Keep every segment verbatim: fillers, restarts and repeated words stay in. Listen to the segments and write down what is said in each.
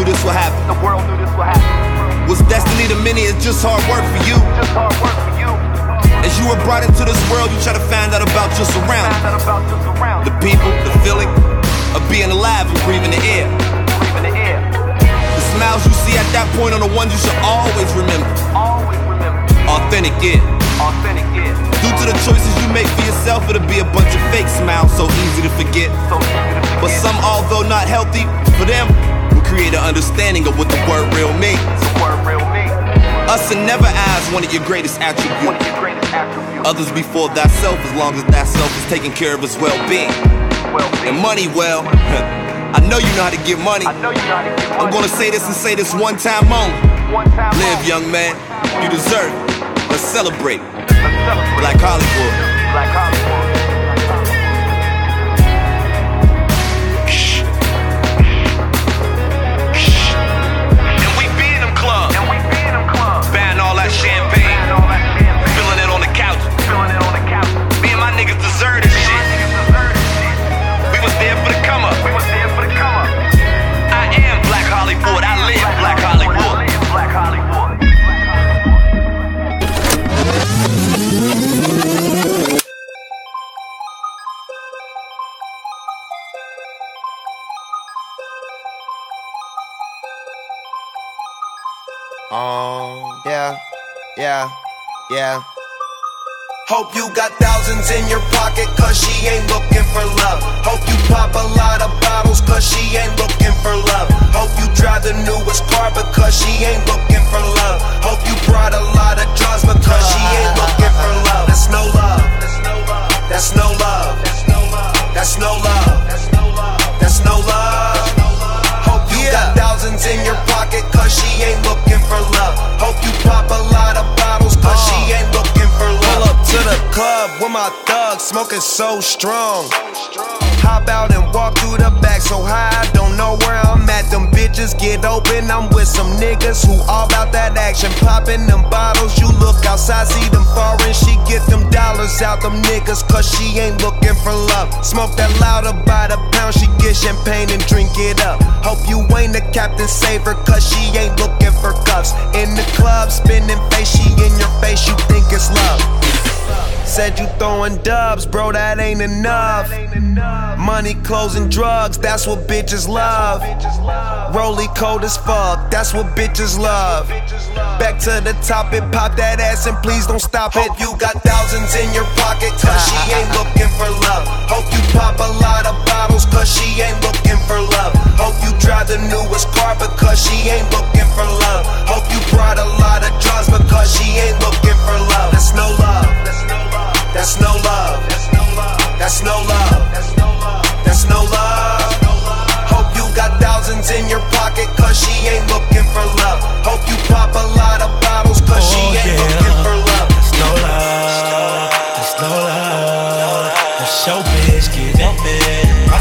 knew this would happen. The world knew this would happen. Was destiny to many, it's just hard work for you. Just hard work for you. As you were brought into this world, you try to find out about your surroundings. Find out about your surroundings. The people, the feeling of being alive and breathing the air. Breathing the air. The smiles you see at that point are the ones you should always remember. Always remember. Authentic, yeah. Authentic, yeah. Due to the choices you make for yourself, it'll be a bunch of fake smiles, so easy to forget. So easy to forget. But some, although not healthy, for them, will create an understanding of what the word real means. The word real means. Us and never eyes one of your greatest attributes. One of your greatest attributes. Others before thyself, as long as thyself is taking care of his well-being. Well-being. And money, well, I know you know how to get money. I know you know how to get money. I'm gonna say this and say this one time only. One time Live, only. young man, you deserve it. Let's celebrate. Let's celebrate. Black Hollywood. Black Hollywood. And we be in them clubs, And we be in them clubs. buying all that champagne, Buying all that champagne. feeling it on the couch. Feeling it on the couch. Me and my niggas deserve this shit. Niggas deserve this shit. We was there for the come up. We was there for the come up. I am Black Hollywood. I live Black Hollywood. I live Black Hollywood. Um, yeah, yeah, yeah. Hope you got thousands in your pocket, cause she ain't looking for love. Hope you pop a lot of bottles, cause she ain't looking for love. Hope you drive the newest car, because she ain't looking for love. Hope you brought a lot of drugs, because she ain't looking for love. That's no love. That's no love. That's no love. That's no love. Hope you got thousands in your pocket, cause she ain't looking for love. Hope you pop a lot of bottles, cause she ain't looking for love. Pull up to the club with my thugs, smoking so strong. Hop out and walk through the back so high, I don't know where I'm at. Them bitches get open, I'm with some niggas who all about that action. Popping them bottles, you look outside, see them foreign. She get them dollars out them niggas, cause she ain't looking for love. Smoke that louder by the pound, she get champagne and drink it up. Hope you ain't the Captain Saver, cause she ain't looking for cuffs. In the club, spinning face, she in your face, you think it's love. Said you throwing dubs, bro, that ain't enough. Money, clothes, and drugs, that's what bitches love. Rolly cold as fuck, that's what bitches love. Back to the top and pop that ass and please don't stop it. Hope you got thousands in your pocket, cause she ain't looking for love. Hope you pop a lot of bottles, cause she ain't looking for love. Hope you drive the newest car, because she ain't looking for love. Hope you brought a lot of drugs, because she ain't looking for love. That's no love. That's no love. That's no love. That's no love. Hope you got thousands in your pocket, cause she ain't looking for love. Hope you pop a lot of bottles, cause she Oh, ain't yeah. looking for love. That's no love. That's no love. That's your bitch giving me my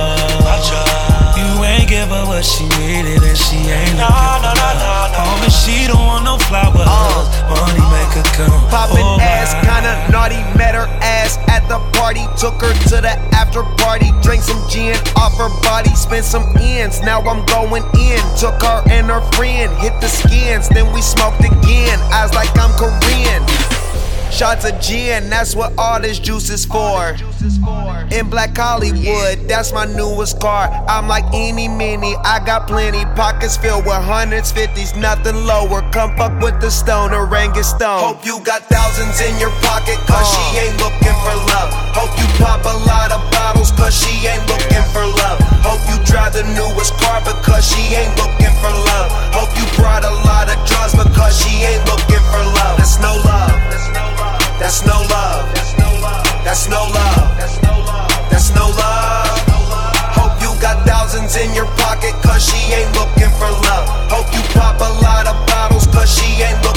trust. You ain't give her what she needed and she ain't looking for love. Homie, she don't want no flowers. Money make her come. Poppin' Oh, ass, kinda naughty, met her ass at the party. Took her to the after party, drank some gin off her body, spent some ends, now I'm going in. Took her and her friend, hit the skins, then we smoked again. Eyes like I'm Korean. Shots of gin, that's what all this juice is for. In Black Hollywood, that's my newest car. I'm like eeny meeny, I got plenty. Pockets filled with hundreds, fifties, nothing lower. Come fuck with the stoner and get stoned. Hope you got thousands in your pocket, cause she ain't looking for love. Hope you pop a lot of bottles, cause she ain't looking for love. Hope you drive the newest car, because she ain't looking for love. Hope you brought a lot of drugs, because she ain't looking for love. That's no love. That's no love. That's no love. That's no love. Hope you got thousands in your pocket, cause she ain't looking for love. Hope you pop a lot of bottles, cause she ain't looking for love.